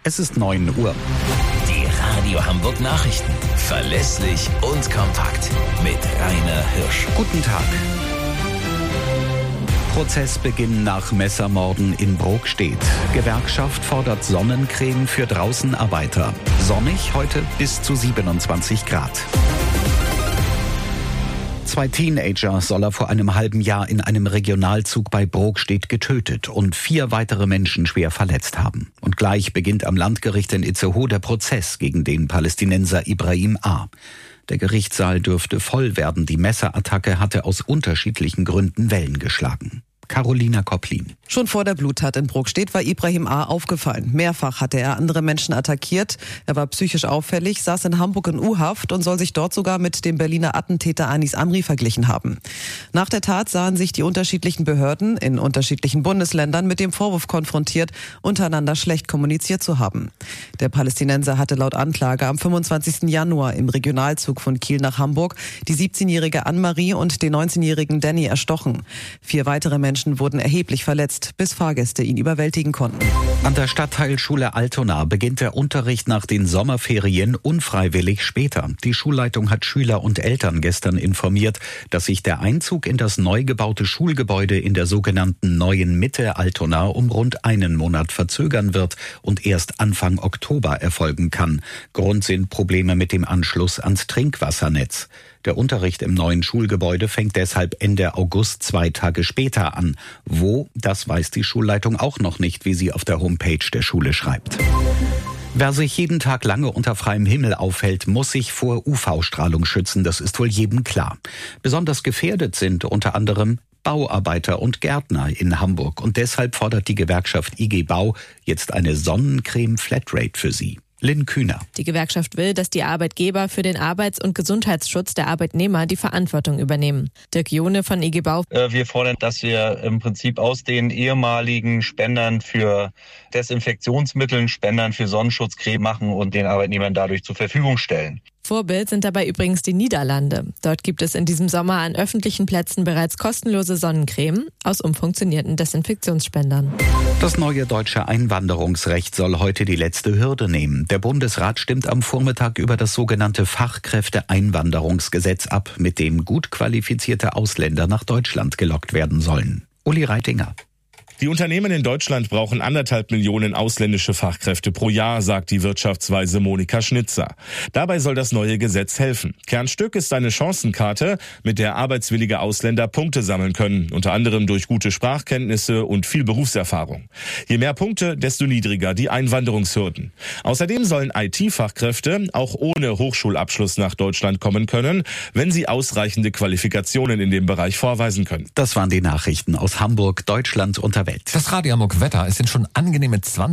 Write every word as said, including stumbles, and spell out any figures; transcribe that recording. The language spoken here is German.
Es ist neun Uhr. Die Radio Hamburg Nachrichten. Verlässlich und kompakt. Mit Rainer Hirsch. Guten Tag. Prozessbeginn nach Messermorden in Brokstedt. Gewerkschaft fordert Sonnencreme für Draußenarbeiter. Sonnig heute bis zu siebenundzwanzig Grad. Zwei Teenager soll er vor einem halben Jahr in einem Regionalzug bei Brokstedt getötet und vier weitere Menschen schwer verletzt haben. Und gleich beginnt am Landgericht in Itzehoe der Prozess gegen den Palästinenser Ibrahim A. Der Gerichtssaal dürfte voll werden. Die Messerattacke hatte aus unterschiedlichen Gründen Wellen geschlagen. Carolina Kopplin. Schon vor der Bluttat in Brokstedt war Ibrahim A. aufgefallen. Mehrfach hatte er andere Menschen attackiert. Er war psychisch auffällig, saß in Hamburg in U-Haft und soll sich dort sogar mit dem Berliner Attentäter Anis Amri verglichen haben. Nach der Tat sahen sich die unterschiedlichen Behörden in unterschiedlichen Bundesländern mit dem Vorwurf konfrontiert, untereinander schlecht kommuniziert zu haben. Der Palästinenser hatte laut Anklage am fünfundzwanzigsten Januar im Regionalzug von Kiel nach Hamburg die siebzehnjährige Anne-Marie und den neunzehnjährigen Danny erstochen. Vier weitere Menschen wurden erheblich verletzt, bis Fahrgäste ihn überwältigen konnten. An der Stadtteilschule Altona beginnt der Unterricht nach den Sommerferien unfreiwillig später. Die Schulleitung hat Schüler und Eltern gestern informiert, dass sich der Einzug in das neu gebaute Schulgebäude in der sogenannten Neuen Mitte Altona um rund einen Monat verzögern wird und erst Anfang Oktober erfolgen kann. Grund sind Probleme mit dem Anschluss ans Trinkwassernetz. Der Unterricht im neuen Schulgebäude fängt deshalb Ende August zwei Tage später an. Wo, das weiß die Schulleitung auch noch nicht, wie sie auf der Homepage der Schule schreibt. Wer sich jeden Tag lange unter freiem Himmel aufhält, muss sich vor U V-Strahlung schützen, das ist wohl jedem klar. Besonders gefährdet sind unter anderem Bauarbeiter und Gärtner in Hamburg. Und deshalb fordert die Gewerkschaft I G Bau jetzt eine Sonnencreme-Flatrate für sie. Lynn Kühner. Die Gewerkschaft will, dass die Arbeitgeber für den Arbeits- und Gesundheitsschutz der Arbeitnehmer die Verantwortung übernehmen. Dirk Jone von I G Bau. Wir fordern, dass wir im Prinzip aus den ehemaligen Spendern für Desinfektionsmitteln Spendern für Sonnenschutzcreme machen und den Arbeitnehmern dadurch zur Verfügung stellen. Vorbild sind dabei übrigens die Niederlande. Dort gibt es in diesem Sommer an öffentlichen Plätzen bereits kostenlose Sonnencreme aus umfunktionierten Desinfektionsspendern. Das neue deutsche Einwanderungsrecht soll heute die letzte Hürde nehmen. Der Bundesrat stimmt am Vormittag über das sogenannte Fachkräfteeinwanderungsgesetz ab, mit dem gut qualifizierte Ausländer nach Deutschland gelockt werden sollen. Uli Reitinger. Die Unternehmen in Deutschland brauchen anderthalb Millionen ausländische Fachkräfte pro Jahr, sagt die Wirtschaftsweise Monika Schnitzer. Dabei soll das neue Gesetz helfen. Kernstück ist eine Chancenkarte, mit der arbeitswillige Ausländer Punkte sammeln können, unter anderem durch gute Sprachkenntnisse und viel Berufserfahrung. Je mehr Punkte, desto niedriger die Einwanderungshürden. Außerdem sollen I T-Fachkräfte auch ohne Hochschulabschluss nach Deutschland kommen können, wenn sie ausreichende Qualifikationen in dem Bereich vorweisen können. Das waren die Nachrichten aus Hamburg, Deutschland und der Welt. Das Radio Hamburg Wetter, es sind schon angenehme zwanzig